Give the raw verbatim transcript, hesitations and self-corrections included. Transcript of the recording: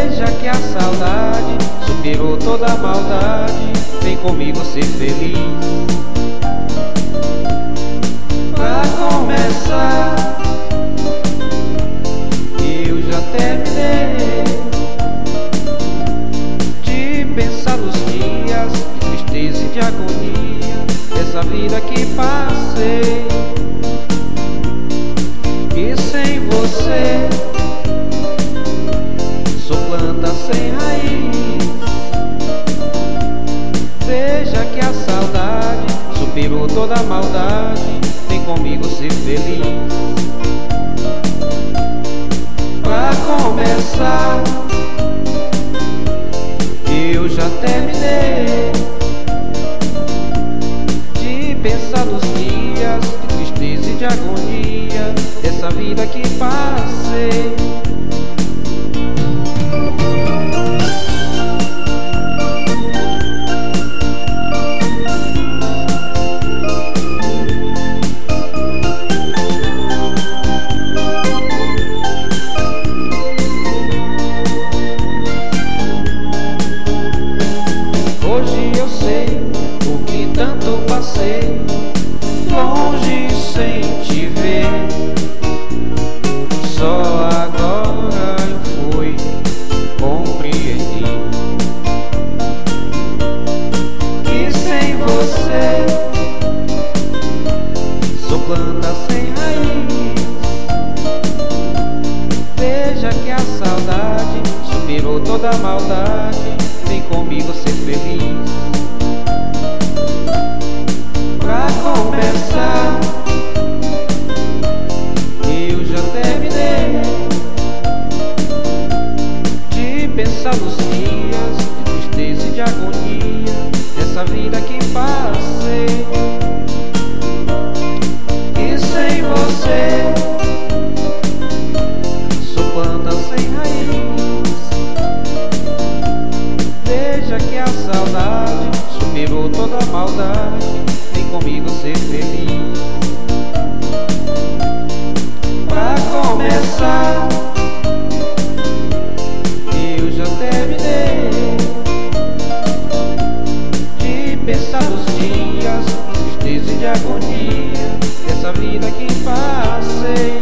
Veja que a saudade superou toda a maldade. Vem comigo ser feliz. Pra começar, eu já terminei de pensar nos dias de tristeza e de agonia dessa vida que passei. E sem você sou planta sem raiz. Veja que a saudade superou toda a maldade. Vem comigo ser feliz. Pra começar, eu já terminei de pensar nos dias de tristeza e de agonia dessa vida que passei. Hoje eu sei o que tanto passei, longe sem te ver. Só agora eu fui compreender que sem você sou planta sem raiz. Veja que a saudade superou toda a maldade. Vem comigo ser feliz. Pra começar, eu já terminei de pensar nos dias de tristeza e de agonia dessa vida que passei. E sem você sou planta sem raiz. Veja que a saudade superou toda a maldade. Vem comigo ser feliz. Pra começar, eu já terminei de pensar nos dias de tristeza e de agonia dessa vida que passei.